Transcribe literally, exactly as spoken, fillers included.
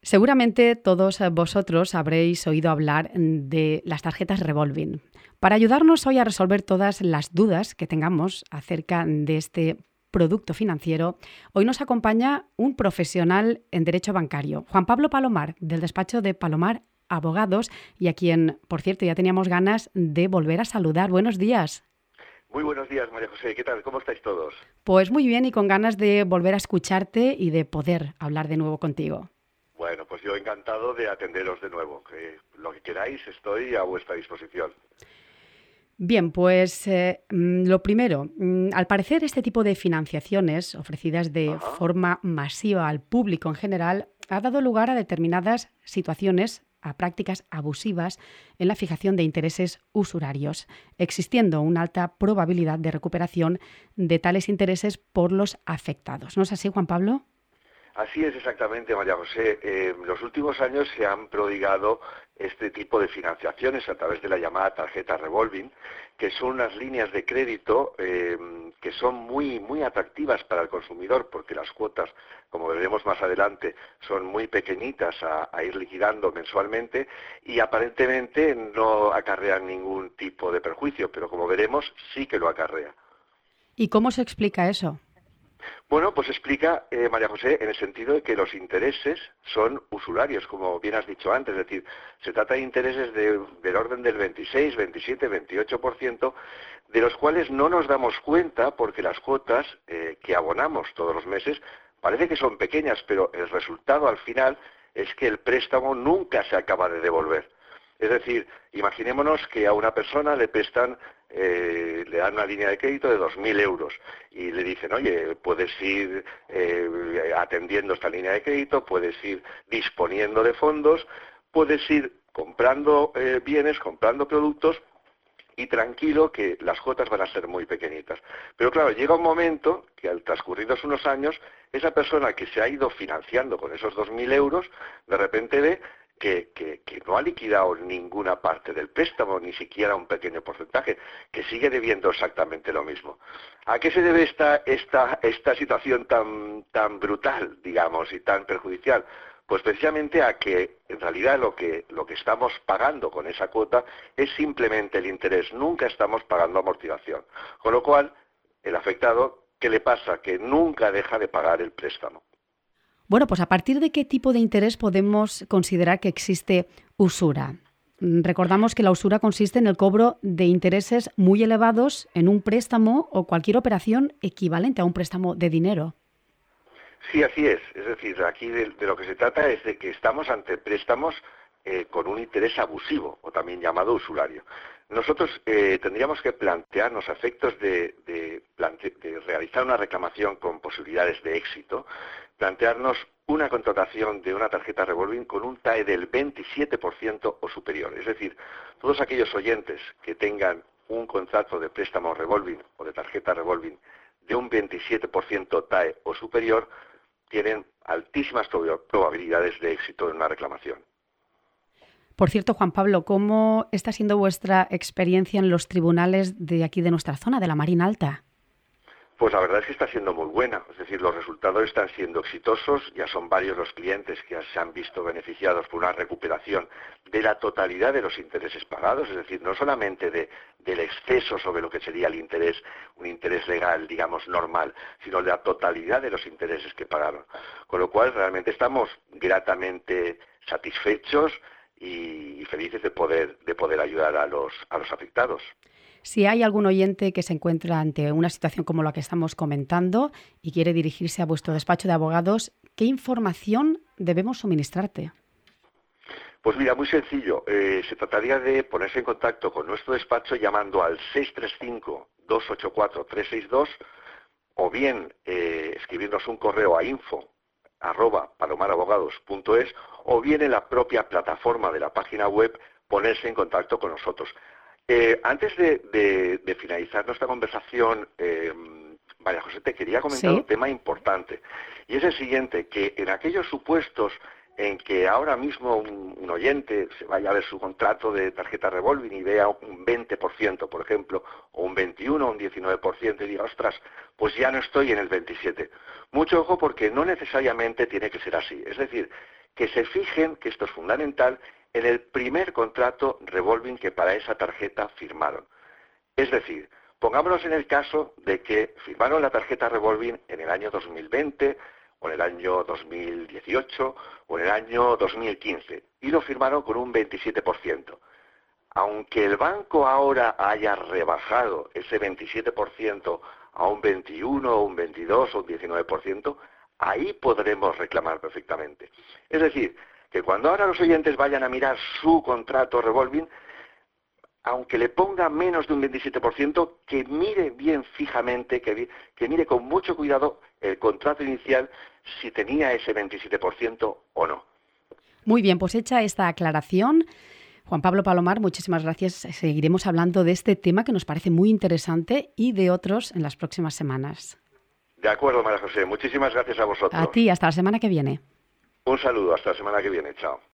Seguramente todos vosotros habréis oído hablar de las tarjetas revolving. Para ayudarnos hoy a resolver todas las dudas que tengamos acerca de este producto financiero, hoy nos acompaña un profesional en derecho bancario, Juan Pablo Palomar, del despacho de Palomar Abogados, y a quien, por cierto, ya teníamos ganas de volver a saludar. Buenos días. Muy buenos días, María José. ¿Qué tal? ¿Cómo estáis todos? Pues muy bien y con ganas de volver a escucharte y de poder hablar de nuevo contigo. Bueno, pues yo encantado de atenderos de nuevo. Que lo que queráis, estoy a vuestra disposición. Bien, pues eh, lo primero, al parecer este tipo de financiaciones ofrecidas de Ajá. forma masiva al público en general ha dado lugar a determinadas situaciones, a prácticas abusivas en la fijación de intereses usurarios, existiendo una alta probabilidad de recuperación de tales intereses por los afectados. ¿No es así, Juan Pablo? Así es exactamente, María José. Eh, en los últimos años se han prodigado este tipo de financiaciones a través de la llamada tarjeta revolving, que son unas líneas de crédito eh, que son muy, muy atractivas para el consumidor, porque las cuotas, como veremos más adelante, son muy pequeñitas a, a ir liquidando mensualmente y aparentemente no acarrean ningún tipo de perjuicio, pero como veremos sí que lo acarrea. ¿Y cómo se explica eso? Bueno, pues explica, eh, María José, en el sentido de que los intereses son usurarios, como bien has dicho antes, es decir, se trata de intereses de, del orden del veintiséis, veintisiete, veintiocho por ciento, de los cuales no nos damos cuenta porque las cuotas eh, que abonamos todos los meses parece que son pequeñas, pero el resultado al final es que el préstamo nunca se acaba de devolver. Es decir, imaginémonos que a una persona le prestan, eh, le dan una línea de crédito de dos mil euros y le dicen, oye, puedes ir eh, atendiendo esta línea de crédito, puedes ir disponiendo de fondos, puedes ir comprando eh, bienes, comprando productos y tranquilo que las cuotas van a ser muy pequeñitas. Pero claro, llega un momento que al transcurridos unos años, esa persona que se ha ido financiando con esos dos mil euros, de repente ve Que, que, que no ha liquidado ninguna parte del préstamo, ni siquiera un pequeño porcentaje, que sigue debiendo exactamente lo mismo. ¿A qué se debe esta, esta, esta situación tan, tan brutal, digamos, y tan perjudicial? Pues precisamente a que en realidad lo que, lo que estamos pagando con esa cuota es simplemente el interés, nunca estamos pagando amortización. Con lo cual, el afectado, ¿qué le pasa? Que nunca deja de pagar el préstamo. Bueno, pues ¿a partir de qué tipo de interés podemos considerar que existe usura? Recordamos que la usura consiste en el cobro de intereses muy elevados en un préstamo o cualquier operación equivalente a un préstamo de dinero. Sí, así es. Es decir, aquí de, de lo que se trata es de que estamos ante préstamos eh, con un interés abusivo, o también llamado usurario. Nosotros eh, tendríamos que plantearnos a efectos de, de, plante de realizar una reclamación con posibilidades de éxito, plantearnos una contratación de una tarjeta revolving con un T A E del veintisiete por ciento o superior. Es decir, todos aquellos oyentes que tengan un contrato de préstamo revolving o de tarjeta revolving de un veintisiete por ciento T A E o superior, tienen altísimas probabilidades de éxito en una reclamación. Por cierto, Juan Pablo, ¿cómo está siendo vuestra experiencia en los tribunales de aquí de nuestra zona, de la Marina Alta? Pues la verdad es que está siendo muy buena, es decir, los resultados están siendo exitosos, ya son varios los clientes que se han visto beneficiados por una recuperación de la totalidad de los intereses pagados, es decir, no solamente de, del exceso sobre lo que sería el interés, un interés legal, digamos, normal, sino de la totalidad de los intereses que pagaron. Con lo cual, realmente estamos gratamente satisfechos y felices de poder, de poder ayudar a los, a los afectados. Si hay algún oyente que se encuentra ante una situación como la que estamos comentando y quiere dirigirse a vuestro despacho de abogados, ¿qué información debemos suministrarte? Pues mira, muy sencillo. Eh, se trataría de ponerse en contacto con nuestro despacho llamando al seis tres cinco, dos ocho cuatro, tres seis dos o bien eh, escribirnos un correo a info arroba palomarabogados punto es o bien en la propia plataforma de la página web ponerse en contacto con nosotros. Eh, antes de, de, de finalizar nuestra conversación, eh, María José, te quería comentar ¿Sí? un tema importante. Y es el siguiente, que en aquellos supuestos en que ahora mismo un, un oyente se vaya a ver su contrato de tarjeta revolving y vea un veinte por ciento, por ejemplo, o un veintiuno o un diecinueve por ciento y diga, ostras, pues ya no estoy en el veintisiete. Mucho ojo porque no necesariamente tiene que ser así. Es decir, que se fijen, que esto es fundamental, en el primer contrato revolving que para esa tarjeta firmaron. Es decir, pongámonos en el caso de que firmaron la tarjeta revolving en el año dos mil veinte, o en el año dos mil dieciocho, o en el año dos mil quince, y lo firmaron con un veintisiete por ciento. Aunque el banco ahora haya rebajado ese veintisiete por ciento a un veintiuno, o un veintidós o un diecinueve por ciento, ahí podremos reclamar perfectamente. Es decir, que cuando ahora los oyentes vayan a mirar su contrato revolving, aunque le ponga menos de un veintisiete por ciento, que mire bien fijamente, que, que mire con mucho cuidado el contrato inicial si tenía ese veintisiete por ciento o no. Muy bien, pues hecha esta aclaración, Juan Pablo Palomar, muchísimas gracias. Seguiremos hablando de este tema que nos parece muy interesante y de otros en las próximas semanas. De acuerdo, María José. Muchísimas gracias a vosotros. A ti, hasta la semana que viene. Un saludo, hasta la semana que viene. Chao.